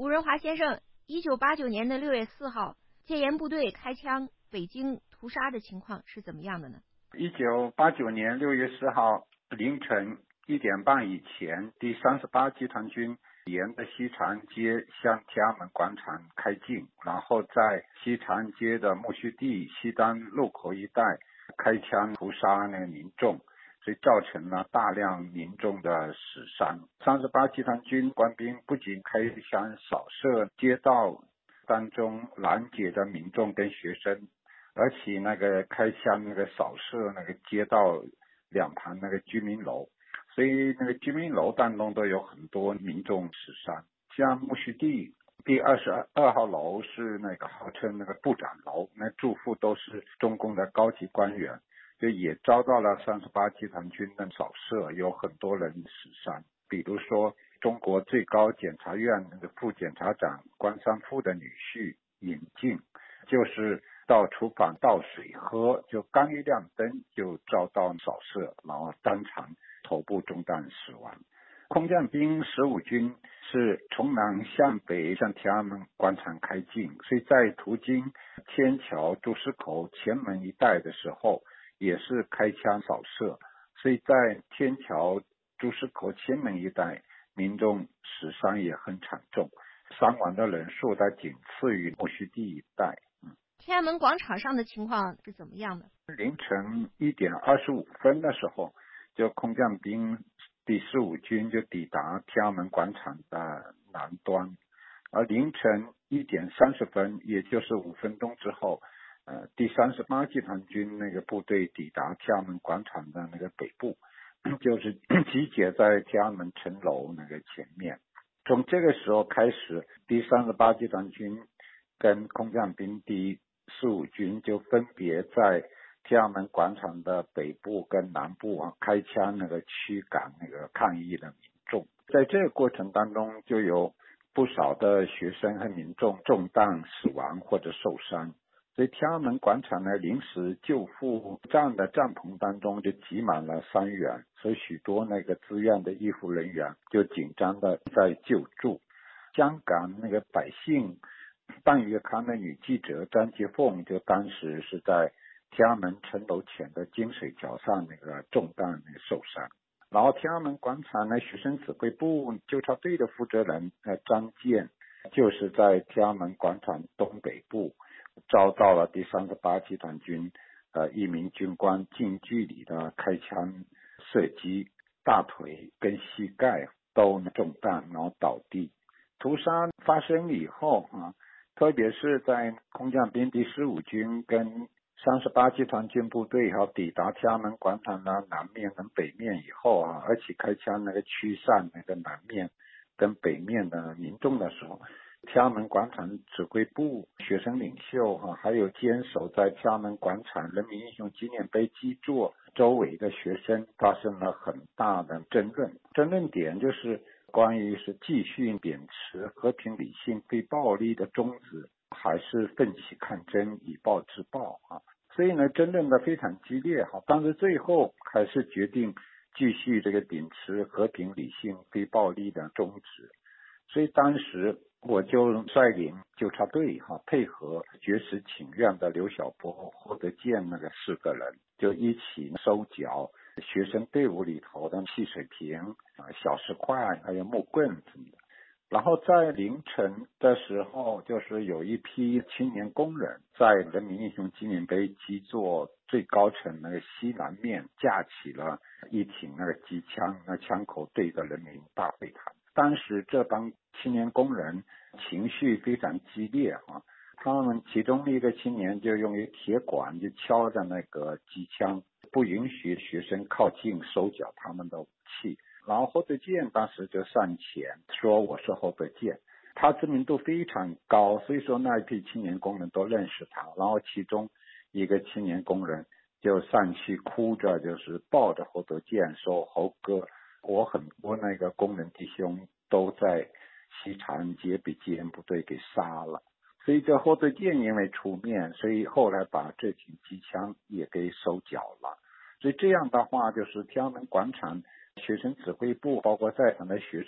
吴仁华先生，1989年的6月4号，戒严部队开枪北京屠杀的情况是怎么样的呢 ？1989年6月4号凌晨1点半以前，第38集团军沿着西长安街向天安门广场开进，然后在西长安街的木樨地西单路口一带开枪屠杀那个民众，所以造成了大量民众的死伤。38集团军官兵不仅开枪扫射街道当中拦截的民众跟学生，而且那个开枪那个扫射那个街道两旁那个居民楼，所以那个居民楼当中都有很多民众死伤。像木樨地第22号楼是那个号称那个部长楼，那住户都是中共的高级官员，就也遭到了38集团军的扫射，有很多人死伤。比如说中国最高检察院那个副检察长关山富的女婿尹静，就是到厨房倒水喝，就刚一亮灯就遭到扫射，然后当场头部中弹死亡。空降兵15军是从南向北向天安门广场开进，所以在途经天桥、朱市口、前门一带的时候也是开枪扫射，所以在天桥、朱市口、前门一带民众死伤也很惨重，伤亡的人数在仅次于木樨地一带。 天安门广场上的情况是怎么样的？ 凌晨1点25分的时候，就空降兵第15军就抵达天安门广场的南端，而凌晨1点30分，也就是5分钟之后，第38集团军那个部队抵达天安门广场的那个北部，就是集结在天安门城楼那个前面。从这个时候开始，第38集团军跟空降兵第15军就分别在天安门广场的北部跟南部开枪那个驱赶那个抗议的民众。在这个过程当中，就有不少的学生和民众中弹死亡或者受伤。所以天安门广场呢，临时救护站的帐篷当中就挤满了伤员，所以许多那个志愿的医护人员就紧张的在救助。香港那个百姓半月刊的女记者张洁凤就当时是在天安门城楼前的金水桥上那个中弹那个受伤。然后天安门广场呢，学生指挥部纠察队的负责人张健就是在天安门广场东北部遭到了第38集团军一名军官近距离的开枪射击，大腿跟膝盖都中弹，然后倒地。屠杀发生以后特别是在空降兵第15军跟38集团军部队抵达天安门广场的南面跟北面以后而且开枪那个驱散那个南面跟北面的民众的时候，天安门广场指挥部、学生领袖还有坚守在天安门广场人民英雄纪念碑基座周围的学生发生了很大的争论。争论点就是关于是继续秉持和平、理性、非暴力的宗旨，还是奋起抗争，以暴制暴所以呢，争论的非常激烈但是最后还是决定继续这个秉持和平、理性、非暴力的宗旨。所以当时我就率领纠察队配合绝食请愿的刘晓波、霍德健那个4个人，就一起收缴学生队伍里头的汽水瓶小石块还有木棍什么的。然后在凌晨的时候，就是有一批青年工人在人民英雄纪念碑基座最高层那个西南面架起了一挺那个机枪，那枪口对着人民大会堂。当时这帮青年工人情绪非常激烈他们其中一个青年就用一铁管就敲着那个机枪，不允许学生靠近收缴他们的武器。然后霍德健当时就上前说我是霍德健，他知名度非常高，所以说那一批青年工人都认识他。然后其中一个青年工人就上去哭着就是抱着霍德健说，侯哥，我很多那个工人弟兄都在西长安街被戒严部队给杀了。所以这霍德健因为出面，所以后来把这挺机枪也给收缴了。所以这样的话，就是天安门广场学生指挥部包括在场的学生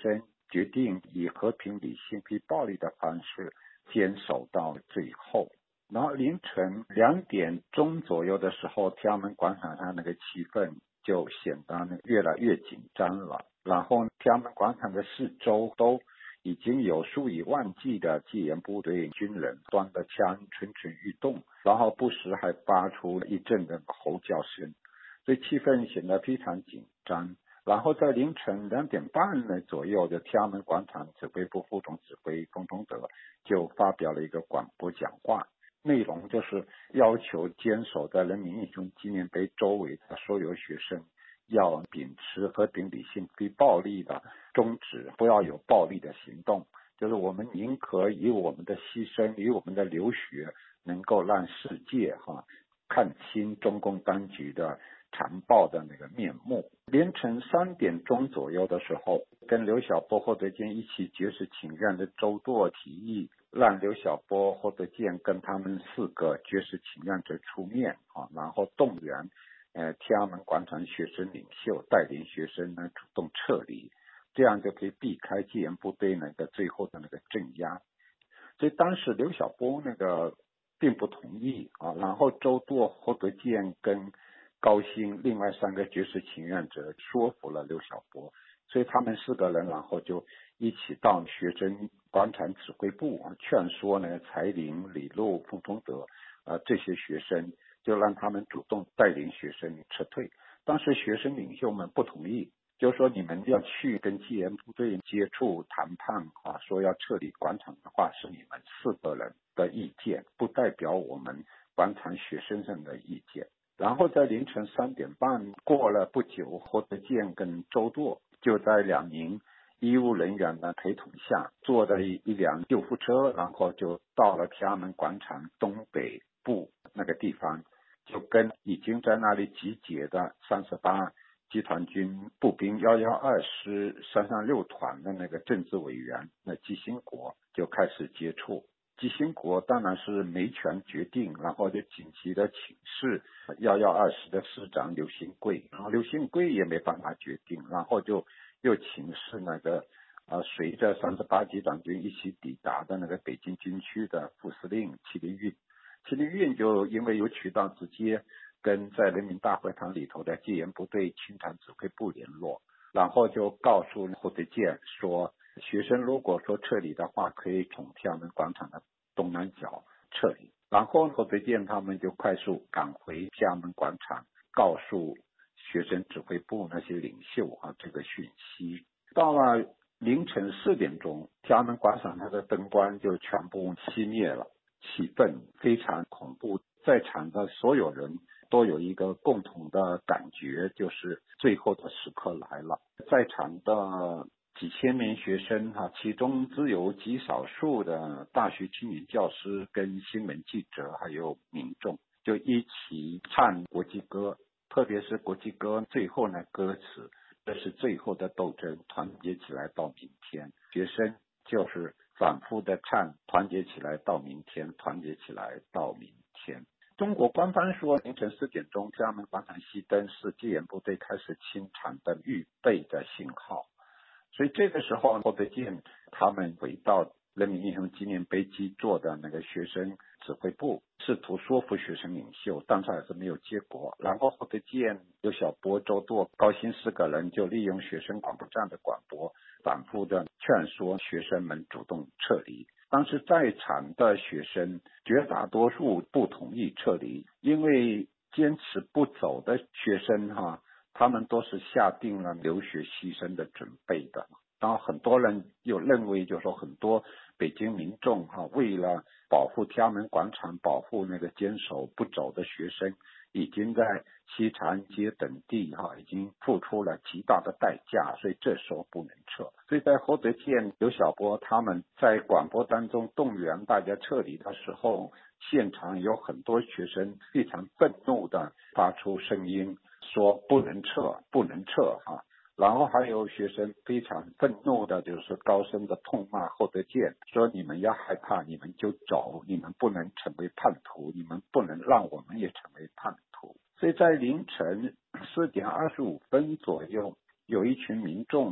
决定以和平、理性、非暴力的方式坚守到最后。然后凌晨2点钟左右的时候，天安门广场上那个气氛就显得越来越紧张了。然后天安门广场的四周都已经有数以万计的戒严部队军人端着枪蠢蠢欲动，然后不时还发出一阵的吼叫声，所以气氛显得非常紧张。然后在凌晨2点半左右的天安门广场指挥部副总指挥冯崇德就发表了一个广播讲话，内容就是要求坚守在人民英雄纪念碑周围的所有学生要秉持和平、理性、非暴力的宗旨，不要有暴力的行动。就是我们宁可以我们的牺牲，以我们的流血，能够让世界看清中共当局的残暴的那个面目。凌晨3点钟左右的时候，跟刘晓波、霍德健一起绝食请愿的周舵提议，让刘晓波、霍德健跟他们4个绝食请愿者出面然后动员天安门广场学生领袖带领学生主动撤离，这样就可以避开戒严部队最后的镇压。所以当时刘晓波并不同意然后周舵、霍德健跟高鑫另外3个绝食请愿者说服了刘晓波，所以他们4个人然后就一起到学生广场指挥部劝说柴玲、李路、冯崇德这些学生，就让他们主动带领学生撤退。当时学生领袖们不同意，就是说你们要去跟戒严部队接触谈判说要撤离广场的话，是你们4个人的意见，不代表我们广场学生们的意见。然后在凌晨3点半过了不久，霍德健跟周舵就在2名医务人员的陪同下，坐着一辆救护车，然后就到了天安门广场东北部那个地方，就跟已经在那里集结的38集团军步兵112师336团的政治委员基辛国就开始接触。基辛国当然是没权决定，然后就紧急的请示112师的师长刘兴贵，然后刘兴贵也没办法决定，然后就又请示随着38集团军一起抵达的北京军区的副司令戚立运。戚立运就因为有渠道直接跟在人民大会堂里头的戒严部队清场指挥部联络，然后就告诉霍德健说，学生如果说撤离的话，可以从天安门广场的东南角撤离。然后霍德健他们就快速赶回天安门广场，告诉学生指挥部那些领袖这个讯息。到了凌晨4点钟，天安门广场它的灯光就全部熄灭了，气氛非常恐怖。在场的所有人都有一个共同的感觉，就是最后的时刻来了。在场的几千名学生其中只有极少数的大学青年教师跟新闻记者还有民众就一起唱国际歌，特别是国际歌最后歌词，这是最后的斗争，团结起来到明天。学生就是反复的唱团结起来到明天，团结起来到明天。中国官方说凌晨4点钟天安门广场熄灯是戒严部队开始清场的预备的信号。所以这个时候霍德健他们回到人民英雄纪念碑基座的学生指挥部，试图说服学生领袖，但是还是没有结果。然后霍德健、刘晓波、周舵、高鑫4个人就利用学生广播站的广播，反复的劝说学生们主动撤离。当时在场的学生绝大多数不同意撤离，因为坚持不走的学生他们都是下定了流血牺牲的准备的。然后很多人又认为，就是说很多北京民众为了保护天安门广场，保护坚守不走的学生，已经在西长安街等地已经付出了极大的代价，所以这时候不能撤。所以在霍德健、刘晓波他们在广播当中动员大家撤离的时候，现场有很多学生非常愤怒的发出声音，说不能撤，不能撤然后还有学生非常愤怒的就是高声的痛骂霍德健，说你们要害怕你们就走，你们不能成为叛徒，你们不能让我们也成为叛徒。所以在凌晨4点25分左右，有一群民众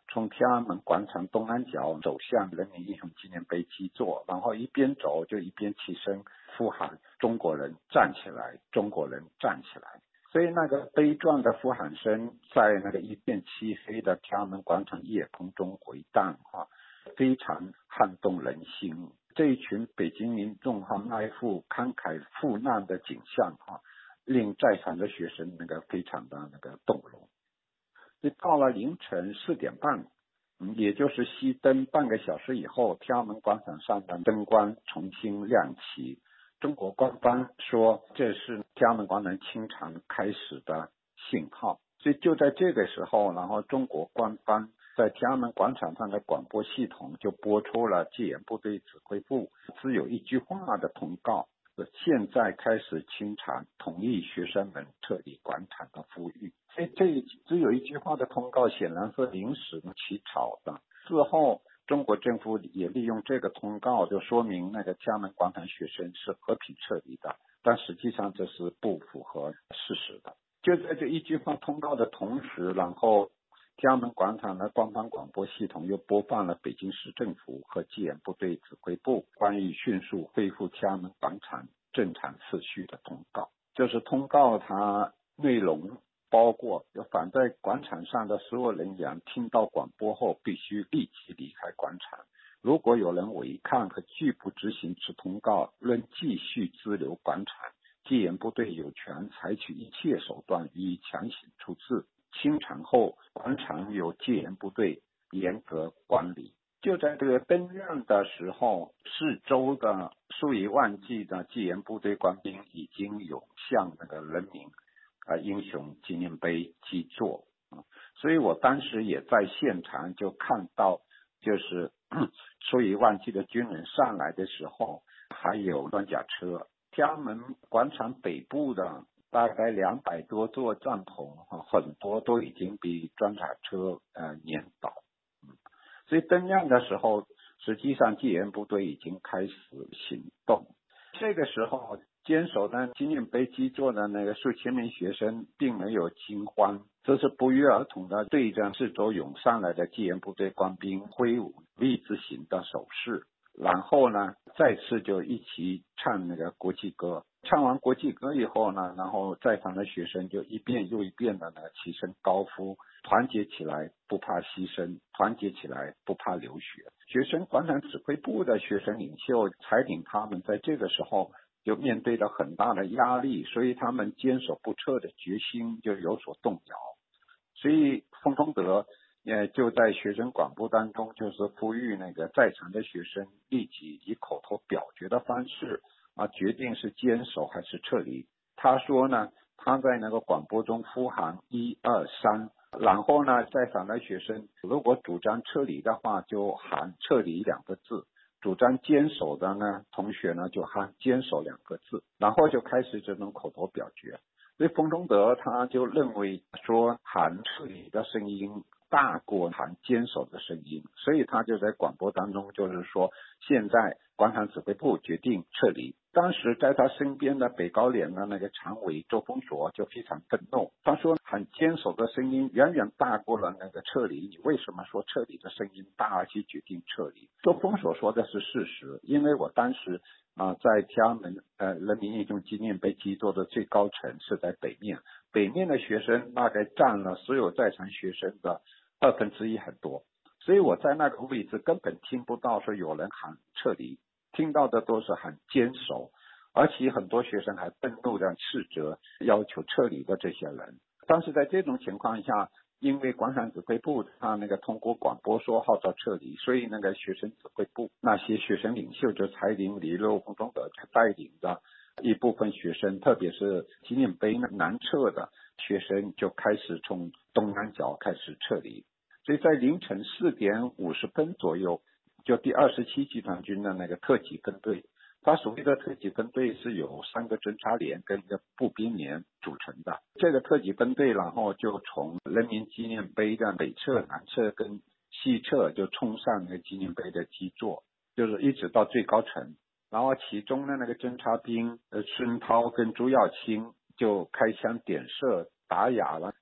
从天安门广场东南角走向人民英雄纪念碑基座，然后一边走就一边起身呼喊中国人站起来，中国人站起来。所以那个悲壮的呼喊声在那个一片漆黑的天安门广场夜空中回荡非常撼动人心。这一群北京民众那一副慷慨赴难的景象令在场的学生非常的动容。到了凌晨4点半，也就是熄灯半个小时以后，天安门广场上的灯光重新亮起。中国官方说这是天安门广场清场开始的信号。所以就在这个时候，然后中国官方在天安门广场上的广播系统就播出了戒严部队指挥部只有一句话的通告：现在开始清场，同意学生们撤离广场的呼吁。所以这只有一句话的通告显然是临时起草的。之后中国政府也利用这个通告就说明天安门广场学生是和平撤离的，但实际上这是不符合事实的。就在这一句话通告的同时，然后天安门广场的官方广播系统又播放了北京市政府和戒严部队指挥部关于迅速恢复天安门广场正常秩序的通告。就是通告它内容包括反在广场上的所有人员听到广播后必须立即离开广场，如果有人违抗和拒不执行此通告，仍继续滞留广场，戒严部队有权采取一切手段予以强行处置。清场后，广场由戒严部队严格管理。就在这个灯亮的时候，四周的数以万计的戒严部队官兵已经涌向人民英雄纪念碑基座。所以我当时也在现场就看到，就是数以万计的军人上来的时候，还有装甲车。天安门广场北部的大概200多座帐篷很多都已经被装甲车碾倒。所以灯亮的时候，实际上戒严部队已经开始行动。这个时候坚守在纪念碑基座的数千名学生并没有惊慌，这是不约而同的对着四周涌上来的戒严部队官兵挥舞 V 字形的手势，然后呢再次就一起唱国际歌。唱完国际歌以后呢，然后在场的学生就一遍又一遍的齐声高呼：团结起来，不怕牺牲；团结起来，不怕流血。学生广场指挥部的学生领袖才领他们在这个时候就面对了很大的压力，所以他们坚守不撤的决心就有所动摇。所以冯崇德就在学生广播当中就是呼吁在场的学生立即以口头表决的方式决定是坚守还是撤离。他说呢，他在广播中呼喊1、2、3，然后呢在场的学生如果主张撤离的话就喊撤离2个字，主张坚守的同学就喊坚守2个字，然后就开始这种口头表决。所以冯崇德他就认为说喊撤离的声音大过喊坚守的声音，所以他就在广播当中就是说，现在广场指挥部决定撤离。当时在他身边的北高联的常委周峰硕就非常愤怒，他说喊坚守的声音远远大过了撤离，你为什么说撤离的声音大而且决定撤离？周峰硕说的是事实，因为我当时在天安门人民英雄纪念碑基座的最高层是在北面，北面的学生大概占了所有在场学生的1/2很多，所以我在那个位置根本听不到说有人喊撤离，听到的都是喊坚守，而且很多学生还愤怒地斥责要求撤离的这些人。但是在这种情况下，因为广场指挥部他通过广播说号召撤离，所以学生指挥部那些学生领袖就蔡林、李六、冯崇德带领着一部分学生，特别是纪念碑南侧的学生就开始从东南角开始撤离。所以在凌晨4点50分左右，就第27集团军的特级分队，它所谓的特级分队是由3个侦察连跟一个步兵连组成的。这个特级分队然后就从人民纪念碑的北侧、南侧跟西侧就冲上纪念碑的基座，就是一直到最高层。然后其中的侦察兵孙涛跟朱耀清就开枪点射打哑了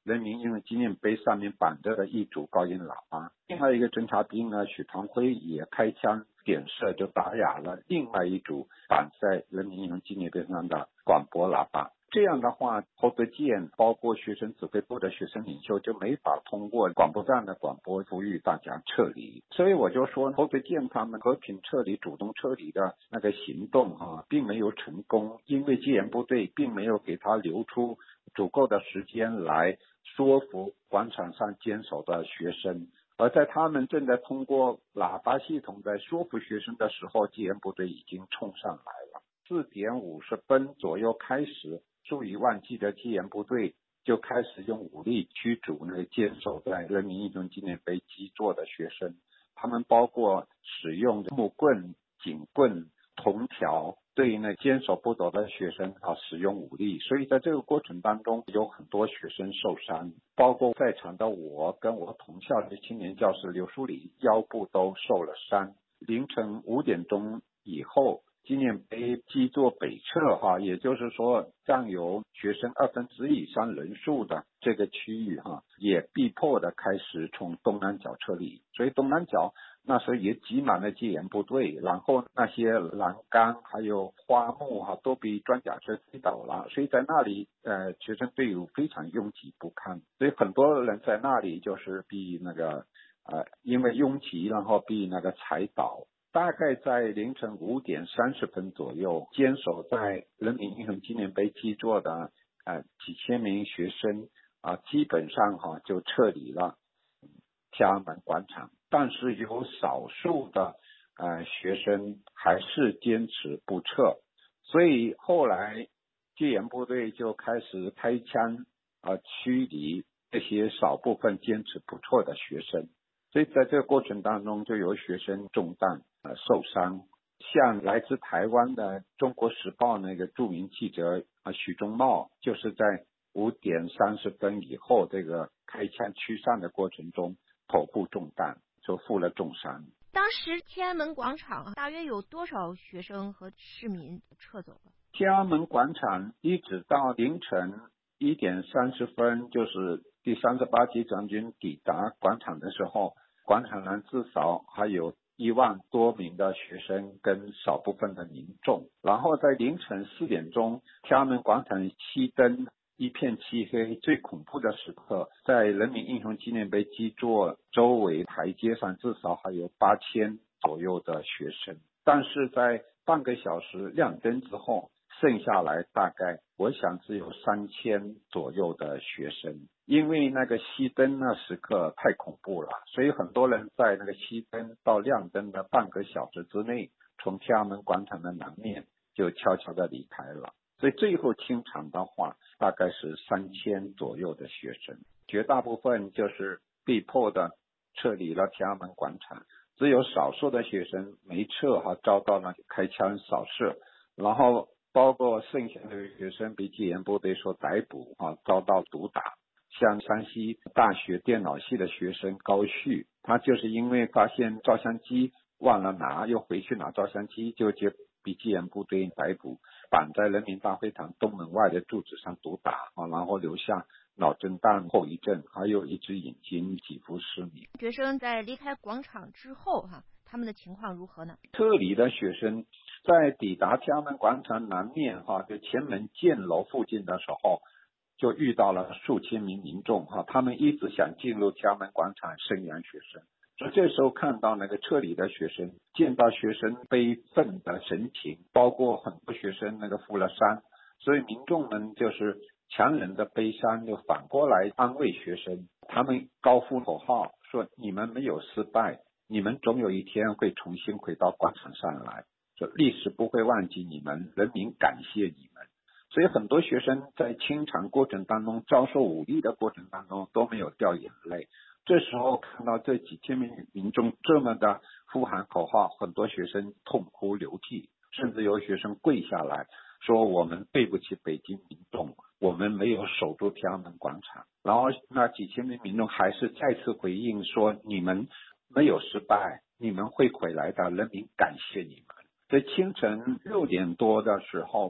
人民英雄纪念碑上面绑着的一组高音喇叭。另外一个侦察兵呢，许唐辉也开枪点射，就打哑了另外一组绑在人民英雄纪念碑上的广播喇叭。这样的话，侯德健包括学生指挥部的学生领袖就没法通过广播站的广播呼吁大家撤离。所以我就说，侯德健他们和平撤离、主动撤离的那个行动并没有成功，因为戒严部队并没有给他留出足够的时间来说服广场上坚守的学生。而在他们正在通过喇叭系统在说服学生的时候，戒严部队已经冲上来了。4点50分左右开始，数以万计的戒严部队就开始用武力驱逐那个坚守在人民英雄纪念碑基座的学生。他们包括使用木棍、警棍、铜条对那坚守不走的学生使用武力。所以在这个过程当中，有很多学生受伤，包括在场的我跟我同校的青年教师刘书礼腰部都受了伤。凌晨5点钟以后，纪念碑基座北侧也就是说占有学生1/2以上人数的这个区域也被迫的开始从东南角撤离。所以东南角那时候也挤满了戒严部队，然后那些栏杆还有花木都被装甲车推倒了，所以在那里学生队伍非常拥挤不堪，所以很多人在那里就是被那个因为拥挤然后被那个踩倒。大概在凌晨5点30分左右，坚守在人民英雄纪念碑基座的几千名学生基本上就撤离了天安门广场，但是有少数的学生还是坚持不撤，所以后来戒严部队就开始开枪驱离这些少部分坚持不撤的学生。所以在这个过程当中，就有学生中弹受伤。像来自台湾的《中国时报》那个著名记者许忠茂，就是在5点30分以后这个开枪驱散的过程中头部中弹，就负了重伤。 当时天安门广场大约有多少学生和市民撤走了？ 天安门广场一直到凌晨1点30分，就是第38集团军抵达广场的时候，广场上至少还有1万多名的学生跟少部分的民众。然后在凌晨4点钟，天安门广场熄灯，一片漆黑。最恐怖的时刻，在人民英雄纪念碑基座周围台阶上至少还有8000左右的学生，但是在半个小时亮灯之后，剩下来大概我想只有3000左右的学生。因为那个熄灯那时刻太恐怖了，所以很多人在那个熄灯到亮灯的半个小时之内，从天安门广场的南面就悄悄地离开了。所以最后清场的话，大概是3000左右的学生，绝大部分就是被迫的撤离了天安门广场，只有少数的学生没撤遭到了开枪扫射，然后包括剩下的学生被戒严部队所逮捕遭到毒打。像山西大学电脑系的学生高旭，他就是因为发现照相机忘了拿，又回去拿照相机，就被戒严部队逮捕，绑在人民大会堂东门外的柱子上毒打然后留下脑震荡后遗症，还有一只眼睛几乎失明。 学生在离开广场之后他们的情况如何呢？ 撤离的学生在抵达天安门广场南面就前门建楼附近的时候，就遇到了数千名民众他们一直想进入天安门广场声援学生。所以这时候看到那个撤离的学生，见到学生悲愤的神情，包括很多学生那个负了伤，所以民众们就是强忍的悲伤，就反过来安慰学生。他们高呼口号说：“你们没有失败，你们总有一天会重新回到广场上来，说历史不会忘记你们，人民感谢你们。”所以很多学生在清场过程当中，遭受武力的过程当中都没有掉眼泪。这时候看到这几千名民众这么的呼喊口号，很多学生痛哭流涕，甚至有学生跪下来说：“我们对不起北京民众，我们没有守住天安门广场。”然后那几千名民众还是再次回应说：“你们没有失败，你们会回来的，人民感谢你们。”在清晨6点多的时候，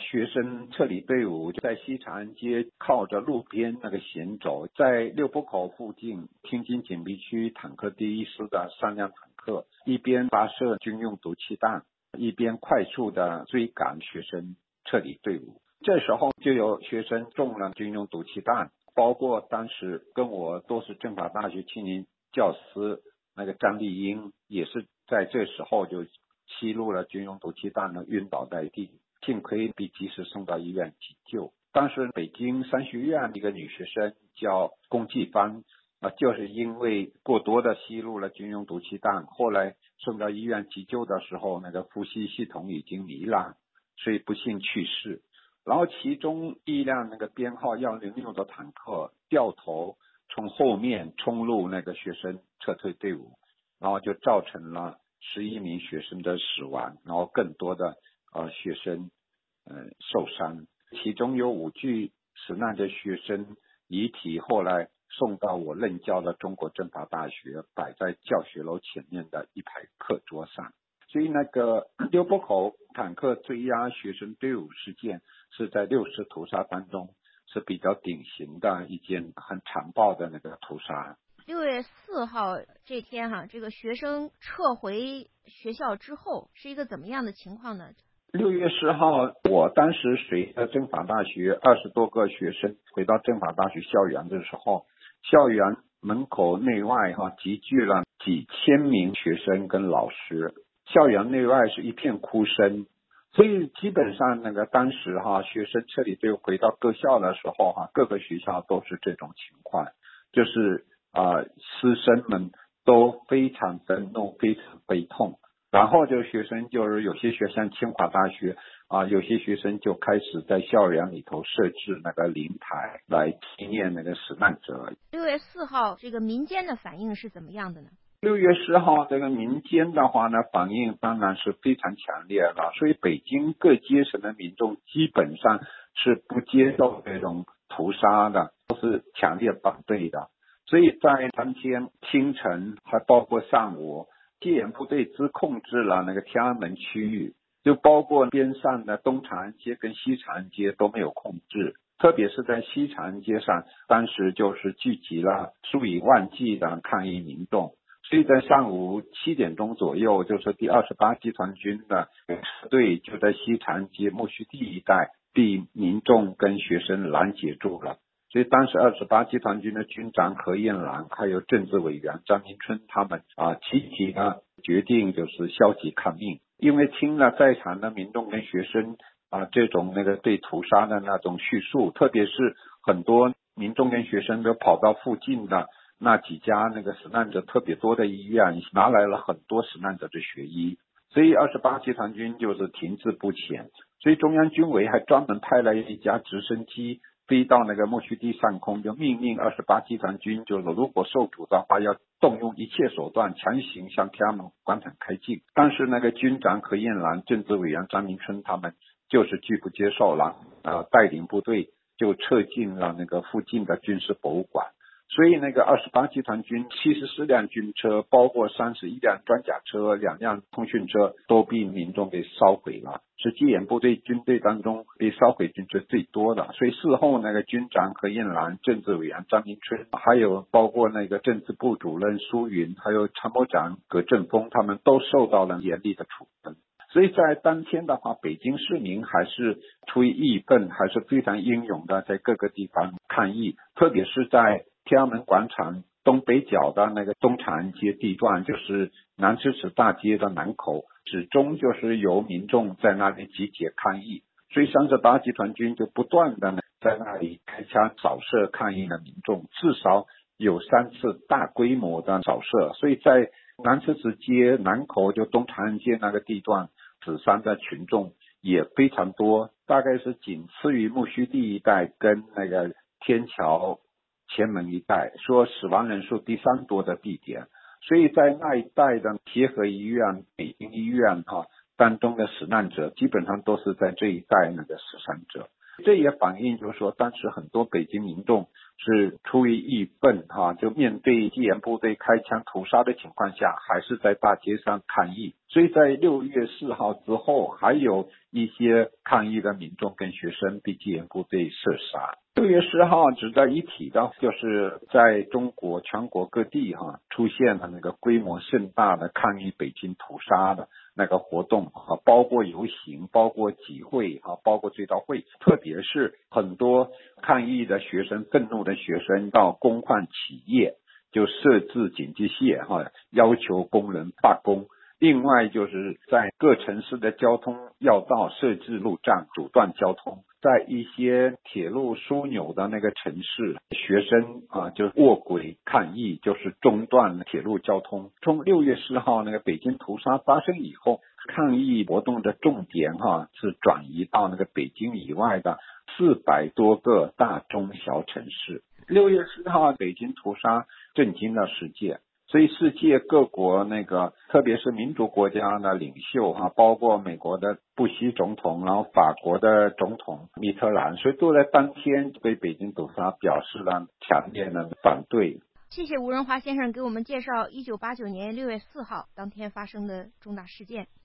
学生撤离队伍在西长安街靠着路边那个行走，在六波口附近天津警备区坦克第一师的3辆坦克一边发射军用毒气弹，一边快速的追赶学生撤离队伍。这时候就有学生中了军用毒气弹，包括当时跟我都是政法大学青年教师那个张丽英，也是在这时候就吸入了军用毒气弹呢，晕倒在地，幸亏被及时送到医院急救。当时北京商学院一个女学生叫龚继芳就是因为过多的吸入了军用毒气弹，后来送到医院急救的时候，那个呼吸系统已经糜烂，所以不幸去世。然后其中一辆那个编号106的坦克掉头从后面冲入那个学生撤退队伍，然后就造成了11名学生的死亡，然后更多的学生受伤，其中有5具死难的学生遗体后来送到我任教的中国政法大学，摆在教学楼前面的一排课桌上。所以那个六波口坦克追压学生队伍事件是在6次屠杀当中是比较典型的一件很残暴的那个屠杀。 6月4号这天这个学生撤回学校之后是一个怎么样的情况呢 ？6月4号，我当时随着政法大学20多个学生回到政法大学校园的时候，校园门口内外集聚了几千名学生跟老师，校园内外是一片哭声。所以基本上那个当时学生撤离队回到各校的时候各个学校都是这种情况，就是师生们都非常愤怒，非常悲痛。然后就学生就是有些学生清华大学有些学生就开始在校园里头设置那个灵台来纪念那个死难者。 6月4号这个民间的反应是怎么样的呢 ？6月4号这个民间的话呢，反应当然是非常强烈了，所以北京各阶层的民众基本上是不接受这种屠杀的，都是强烈反对的。所以在当天清晨还包括上午，戒严部队只控制了那个天安门区域，就包括边上的东长安街跟西长安街都没有控制，特别是在西长安街上，当时就是聚集了数以万计的抗议民众。所以在上午7点钟左右，就是第28集团军的车队就在西长安街木樨地一带被民众跟学生拦截住了。所以当时28集团军的军长何燕兰还有政治委员张明春他们集体的决定就是消极抗命，因为听了在场的民众跟学生这种那个对屠杀的那种叙述，特别是很多民众跟学生都跑到附近的那几家那个死难者特别多的医院，拿来了很多死难者的血衣，所以28集团军就是停滞不前。所以中央军委还专门派了一架直升机飞到那个木樨地上空，就命令28集团军就是如果受阻的话，要动用一切手段强行向天安门广场开进。但是那个军长何燕兰、政治委员张明春他们就是拒不接受了，带领部队就撤进了那个附近的军事博物馆。所以那个28集团军74辆军车，包括31辆装甲车、2辆通讯车都被民众给烧毁了，是戒严部队军队当中被烧毁军车最多的。所以事后那个军长何燕兰、政治委员张明春，还有包括那个政治部主任苏云，还有参谋长葛振锋，他们都受到了严厉的处分。所以在当天的话，北京市民还是出于义愤，还是非常英勇的在各个地方抗议，特别是在天安门广场东北角的那个东长安街地段，就是南迟迟大街的南口，始终就是由民众在那里集结抗议，所以38集团军就不断的在那里开枪扫射抗议的民众，至少有3次大规模的扫射。所以在南迟迟街南口就东长安街那个地段，死伤的群众也非常多，大概是仅次于木樨地一带跟那个天桥前门一带，说死亡人数第3多的地点。所以在那一带的协和医院、北京医院当中的死难者基本上都是在这一带那个死伤者。 这也反映就是说，当时很多北京民众是出于义愤就面对戒严部队开枪屠杀的情况下，还是在大街上抗议。所以在6月4号之后，还有一些抗议的民众跟学生被戒严部队射杀。6月4号值得一提的就是在中国全国各地出现了那个规模盛大的抗议北京屠杀的那个活动包括游行，包括集会包括追悼会，特别是很多抗议的学生，愤怒的学生到工矿企业就设置警戒线要求工人罢工。另外就是在各城市的交通要道设置路障，阻断交通。在一些铁路枢纽的那个城市，学生就卧轨抗议，就是中断铁路交通。从6月4号那个北京屠杀发生以后，抗议活动的重点是转移到那个北京以外的400多个大中小城市。6月4号北京屠杀震惊了世界。所以世界各国特别是民主国家的领袖包括美国的布希总统，然后法国的总统密特朗，所以都在当天对北京屠杀表示了强烈的反对。 谢谢吴仁华先生给我们介绍1989年6月4号当天发生的重大事件。